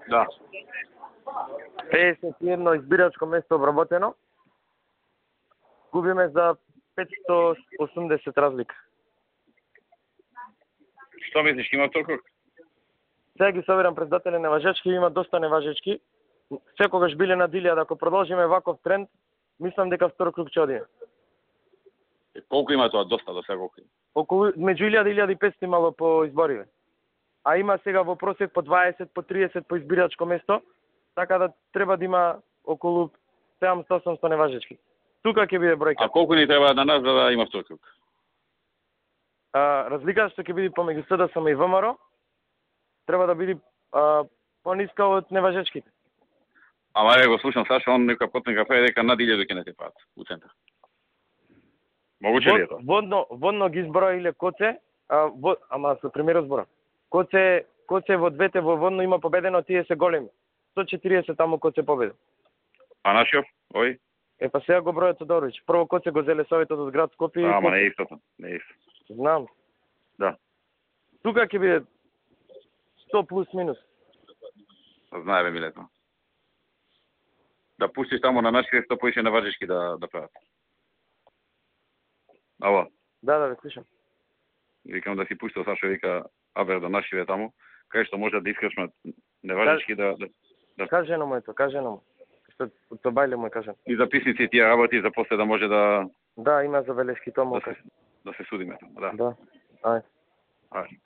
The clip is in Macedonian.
Да. 51 избирачко место обработено. Губиме за 580 разлика. Што мислиш, има толку? Сега ги собирам председатели неважечки, има доста неважечки. Секогаш биле над 1000, ако продолжиме ваков тренд, мислам дека втор круг ќе одиме. Колку има тоа? Доста, до сега колку? Околу меѓу 1000 и 1500 имало по избориве. А има сега во просек по 20, по 30 по избирачко место, така да треба да има околу 700-800 неважечки. Тука ќе биде бројка. А колку ни треба на нас за да има втор круг? Разликата што ќе биде помеѓу СДСМ и ВМРО треба да биде пониска од неважечките. Ама ја го слушам Саша, он нека потнека прави дека над 1000 ќе не те пат у центар. Могуче ли е тоа? Водно ги изброиле Коце, ама со пример збора. Коце во двете во водно има победено, тие се големи. 140 таму Коце победи. А нашиот? Ој? Па сега го бројат Тодорович. Прво Коце го зеле советот од град Скопје. Ама не е истото, не е истото. Знам. Да. Тука ќе биде 100 плюс минус. Знаеме милето. Да пуштиш таму на нашите што поише на важешки да прават. Ало. Да, ве слушам. Викам да си пуштил Сашо, вика Абер да нашиве таму, кај што може да искашме неважечки да. Кажено му. Што то бајле му кажам. И записници тие работи за после да може да. Да, има забелешки тоа му. Да се судиме таму, да. Да. Ај. Ај.